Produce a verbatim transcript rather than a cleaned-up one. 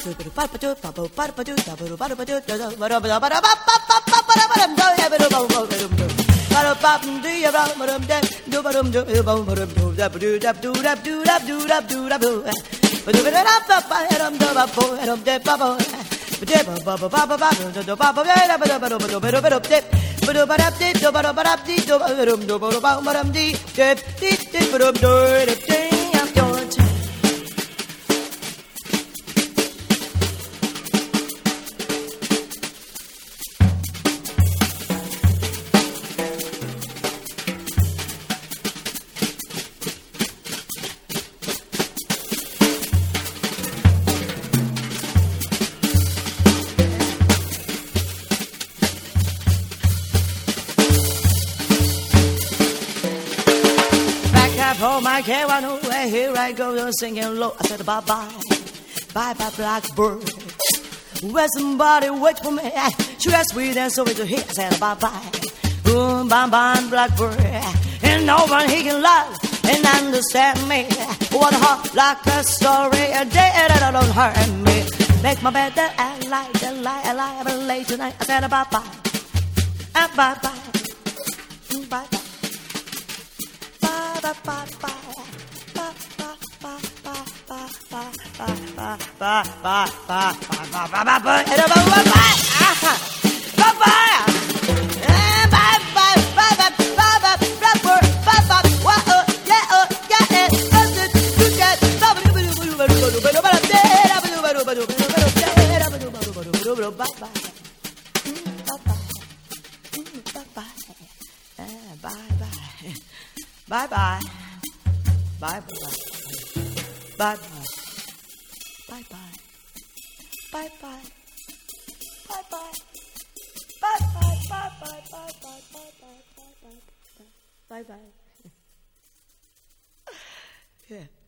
Oh, my care, I know where here I go, singing low. I said bye bye, bye bye blackbird. Where somebody wait for me? She was sweet and so to hear. I said bye bye, boom, bye bye blackbird. And no one he can love and understand me. What a heart like a story, a day that don't hurt me. Make my bed that I lie, that lie, I lie, but late tonight. I said bye bye, bye bye, bye bye. Bye bye bye bye bye bye bye bye bye bye bye bye bye bye bye. Bye bye. Bye bye. Bye bye. Bye bye. Bye bye. Bye bye. Bye bye. Bye bye. Bye bye. Bye bye. Bye bye. Yeah.